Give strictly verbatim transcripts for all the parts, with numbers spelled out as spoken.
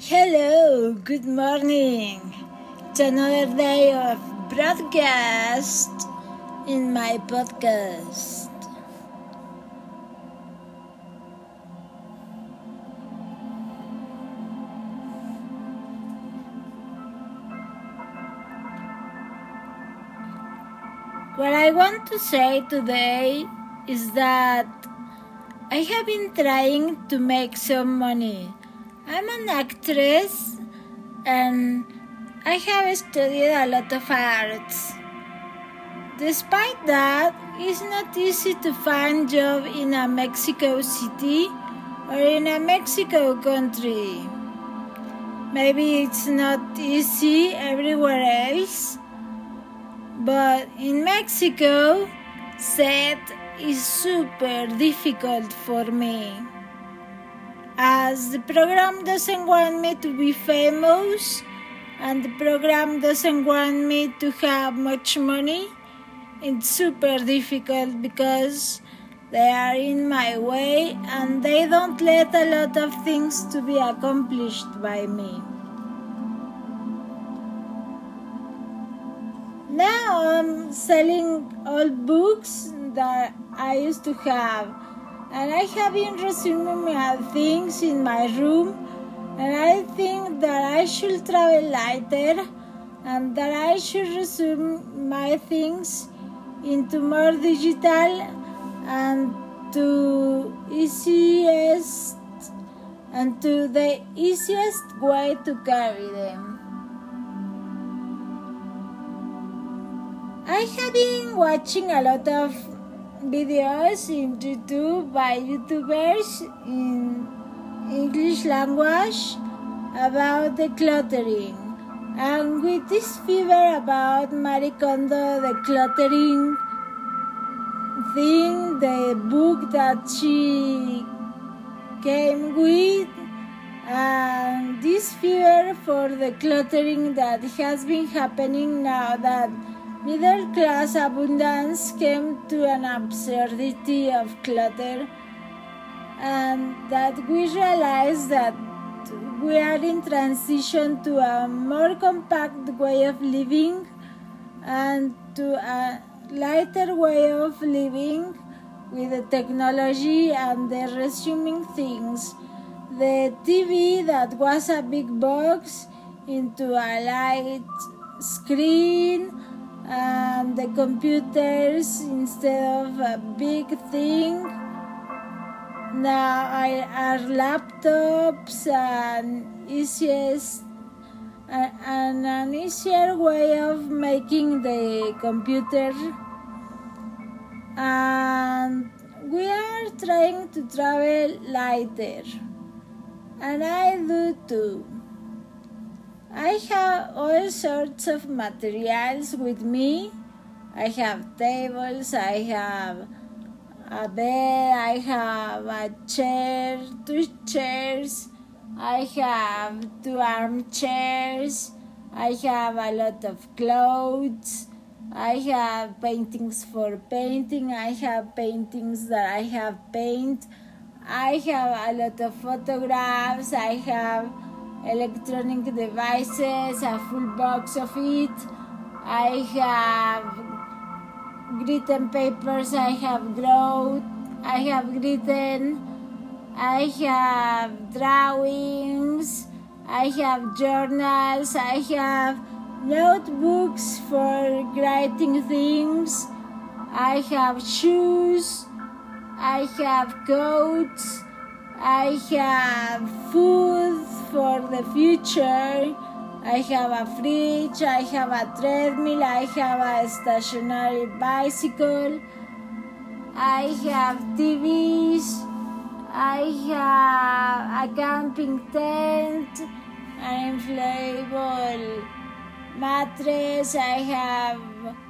Hello, good morning to another day of broadcast in my podcast. What I want to say today is that I have been trying to make some money. I'm an actress and I have studied a lot of arts. Despite that, it's not easy to find a job in a Mexico City or in a Mexico country. Maybe it's not easy everywhere else, but in Mexico, set is super difficult for me. As the program doesn't want me to be famous and the program doesn't want me to have much money, it's super difficult because they are in my way and they don't let a lot of things to be accomplished by me. Now I'm selling old books that I used to have, and I have been resuming my things in my room, and I think that I should travel lighter and that I should resume my things into more digital and to easiest and to the easiest way to carry them. I have been watching a lot of videos in YouTube by YouTubers in English language about decluttering. And with this fever about Marie Kondo, the decluttering thing, the book that she came with, and this fever for the decluttering that has been happening now that middle class abundance came to an absurdity of clutter, and that we realize that we are in transition to a more compact way of living and to a lighter way of living with the technology and the resuming things. The T V that was a big box into a light screen, and the computers instead of a big thing now are laptops and easiest and an easier way of making the computer, and we are trying to travel lighter, and I do too. I have all sorts of materials with me. I have tables, I have a bed, I have a chair, two chairs, I have two armchairs, I have a lot of clothes, I have paintings for painting, I have paintings that I have paint, I have a lot of photographs, I have electronic devices, a full box of it. I have written papers, I have drawn, I have written, I have drawings, I have journals, I have notebooks for writing things, I have shoes, I have coats, I have food for the future, I have a fridge, I have a treadmill, I have a stationary bicycle, I have T Vs, I have a camping tent, an inflatable mattress, I have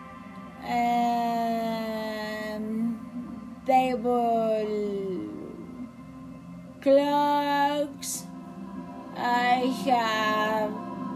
um, table clocks, I have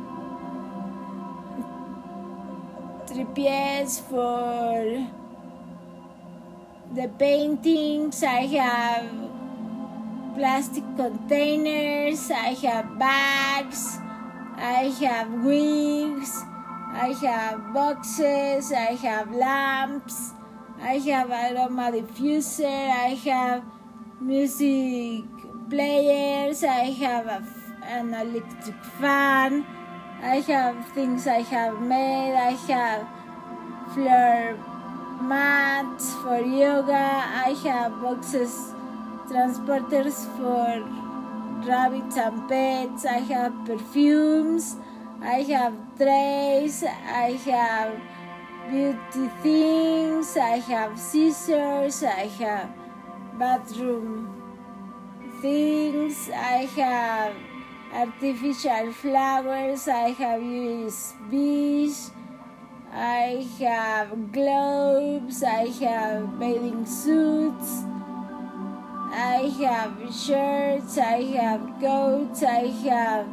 trippies for the paintings, I have plastic containers, I have bags, I have wigs, I have boxes, I have lamps, I have aroma diffuser, I have music players, I have a, an electric fan, I have things I have made, I have floor mats for yoga, I have boxes, transporters for rabbits and pets, I have perfumes, I have trays, I have beauty things, I have scissors, I have bathroom things, I have artificial flowers, I have U S Bs, I have globes, I have bathing suits, I have shirts, I have coats, I have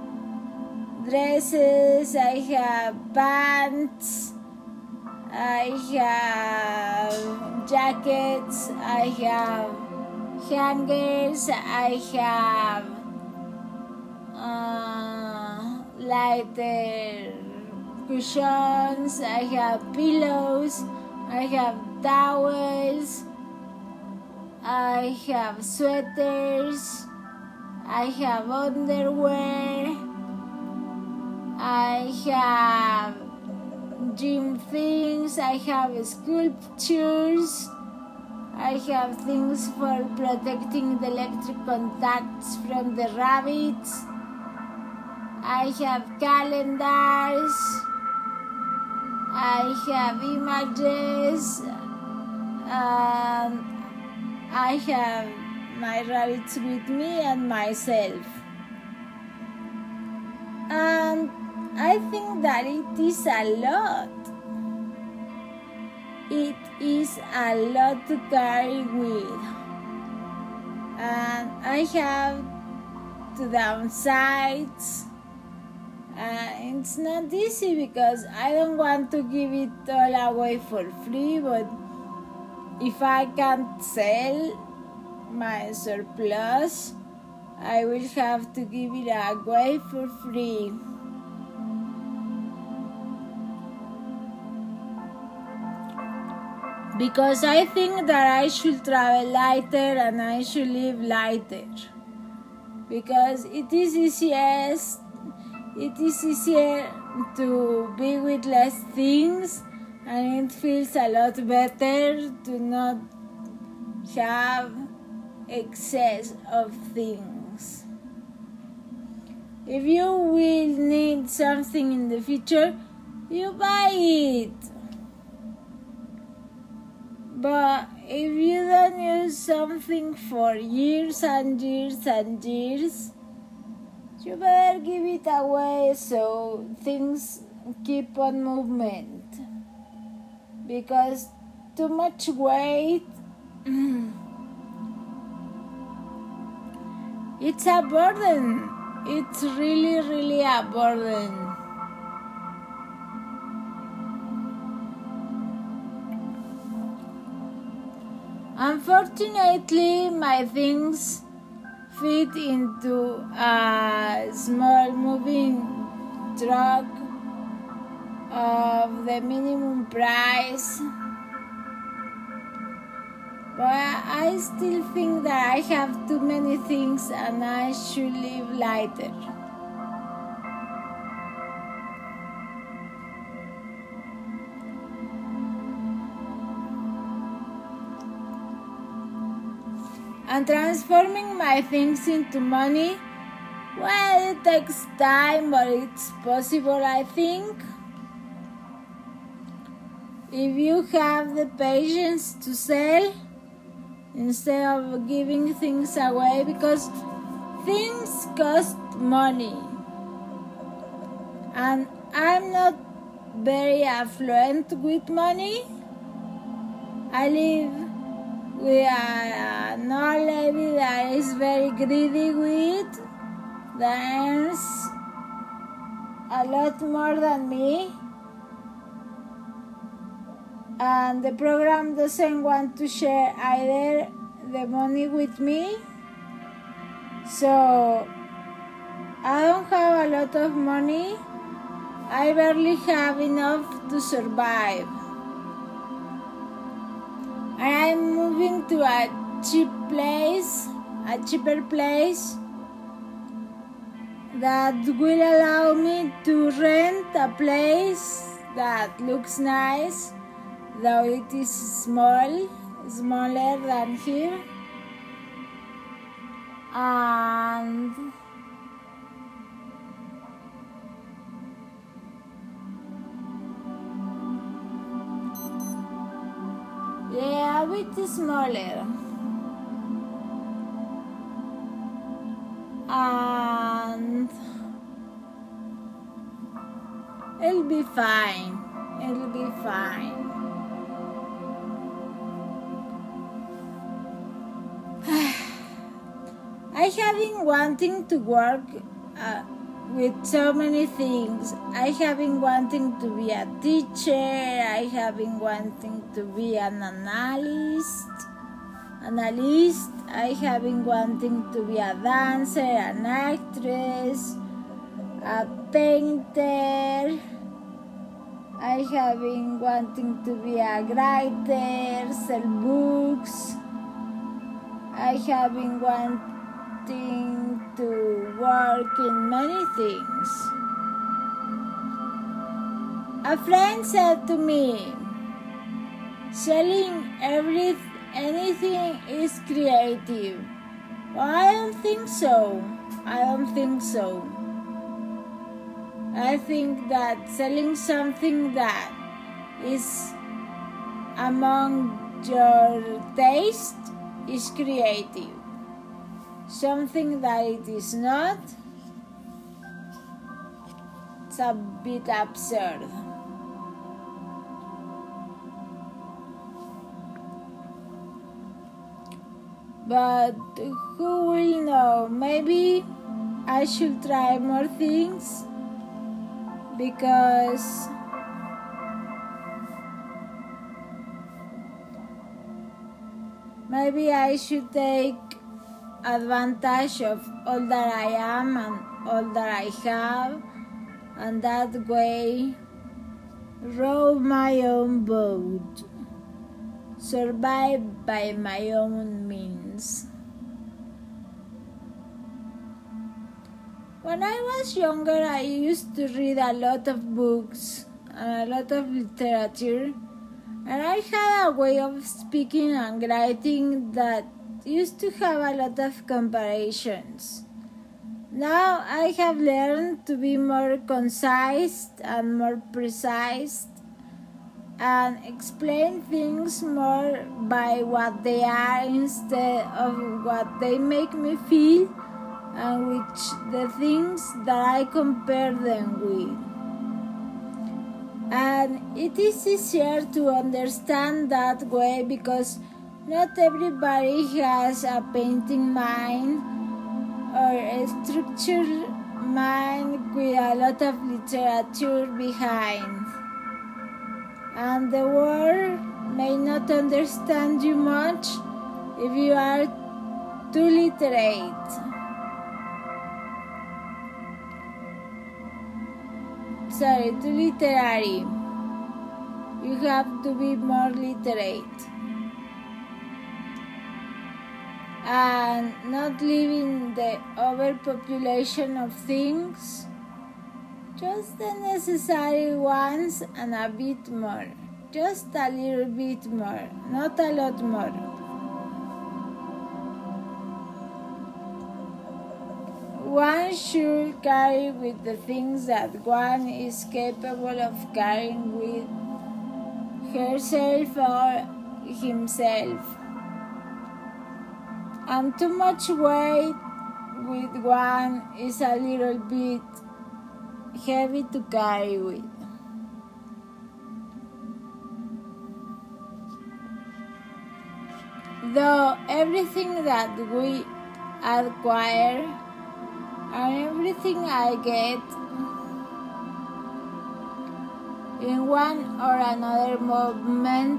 dresses, I have pants, I have jackets, I have hangers, I have uh, lighter cushions, I have pillows, I have towels, I have sweaters, I have underwear, I have gym things, I have sculptures, I have things for protecting the electric contacts from the rabbits, I have calendars, I have images, and I have my rabbits with me and myself. And I think that it is a lot. It is a lot to carry with. And I have two downsides. Uh, it's not easy because I don't want to give it all away for free, but if I can't sell my surplus, I will have to give it away for free. Because I think that I should travel lighter and I should live lighter. Because it is easiest, it is easier to be with less things, and it feels a lot better to not have excess of things. If you will need something in the future, you buy it. But if you don't use something for years and years and years, you better give it away so things keep on movement. Because too much weight, it's a burden. It's really, really a burden. Unfortunately, my things fit into a small moving truck of the minimum price. But I still think that I have too many things and I should live lighter. And transforming my things into money, well, it takes time, but it's possible, I think. If you have the patience to sell instead of giving things away, because things cost money. And I'm not very affluent with money. I live with an old lady that is very greedy with, that earns a lot more than me. And the program doesn't want to share either the money with me. So I don't have a lot of money. I barely have enough to survive. And I'm moving to a cheap place, a cheaper place that will allow me to rent a place that looks nice, though it is small, smaller than here. And yeah, a bit smaller. And it'll be fine. It'll be fine. I have been wanting to work uh, with so many things. I have been wanting to be a teacher. I have been wanting to be an analyst. Analyst. I have been wanting to be a dancer, an actress, a painter. I have been wanting to be a writer, sell books. I have been wanting to work in many things. A friend said to me, selling everything, anything is creative. Well, I don't think so. I don't think so. I think that selling something that is among your taste is creative. Something that it is not, it's a bit absurd. But who will know? Maybe I should try more things, because maybe I should take advantage of all that I am and all that I have, and that way row my own boat, survive by my own means. When I was younger, I used to read a lot of books and a lot of literature, and I had a way of speaking and writing that used to have a lot of comparisons. Now I have learned to be more concise and more precise and explain things more by what they are instead of what they make me feel, and which the things that I compare them with. And it is easier to understand that way, because not everybody has a painting mind or a structured mind with a lot of literature behind. And the world may not understand you much if you are too literate. Sorry, too literary. You have to be more literate. And not live in the overpopulation of things. Just the necessary ones and a bit more. Just a little bit more, not a lot more. One should carry with the things that one is capable of carrying with herself or himself. And too much weight with one is a little bit heavy to carry with. Though everything that we acquire and everything I get in one or another moment,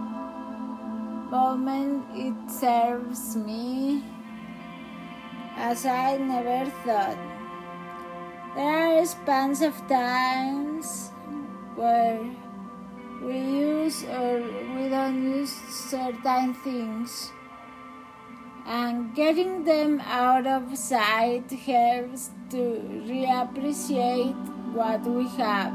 moment it serves me as I never thought. There are spans of times where we use or we don't use certain things, and getting them out of sight helps to reappreciate what we have.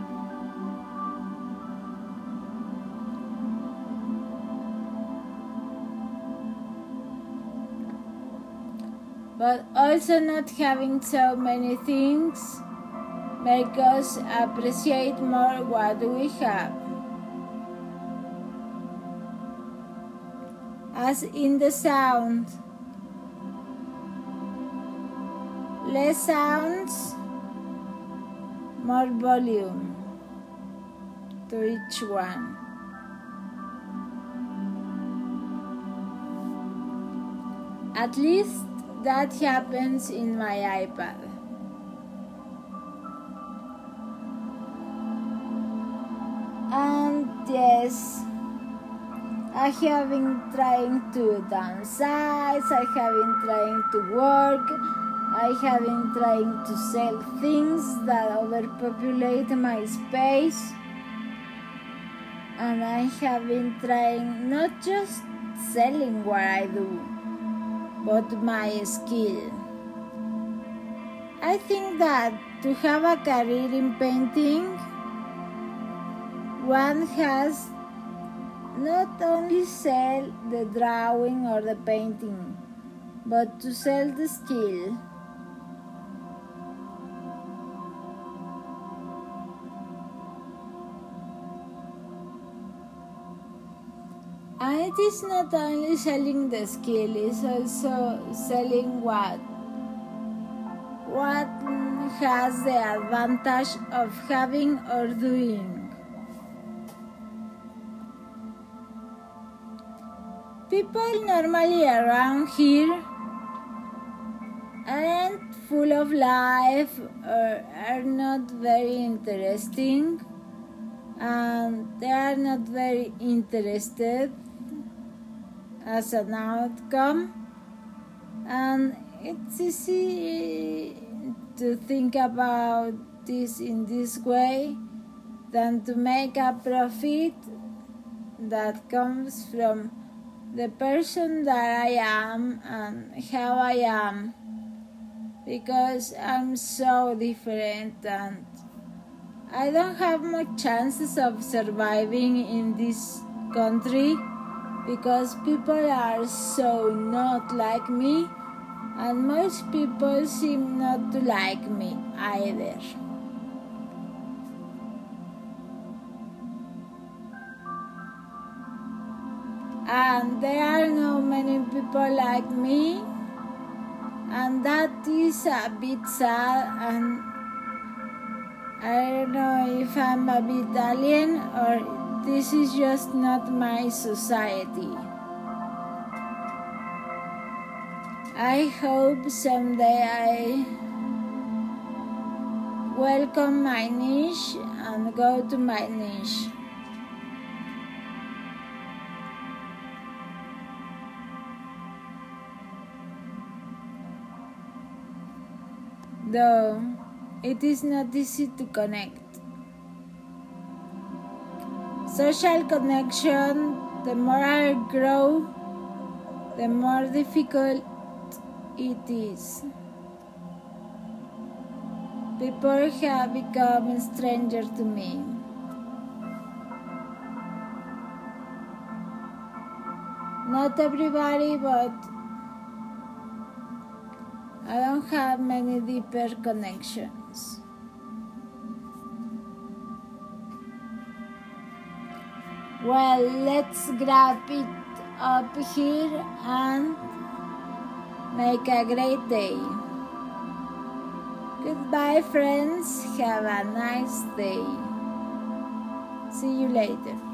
But also not having so many things make us appreciate more what we have. As in the sound, less sounds, more volume to each one. At least that happens in my iPad. And yes, I have been trying to downsize, I have been trying to work, I have been trying to sell things that overpopulate my space, and I have been trying not just selling what I do, but my skill. I think that to have a career in painting, one has not only sell the drawing or the painting, but to sell the skill. And it is not only selling the skill, it's also selling what what has the advantage of having or doing. People normally around here aren't full of life or are not very interesting, and they are not very interested as an outcome, and it's easy to think about this in this way than to make a profit that comes from the person that I am and how I am, because I'm so different and I don't have much chances of surviving in this country, because people are so not like me, and most people seem not to like me either. And there are not many people like me, and that is a bit sad, and I don't know if I'm a bit alien or this is just not my society. I hope someday I welcome my niche and go to my niche. Though it is not easy to connect. Social connection, the more I grow, the more difficult it is. People have become strangers to me. Not everybody, but I don't have many deeper connections. Well, let's wrap it up here and make a great day. Goodbye, friends. Have a nice day. See you later.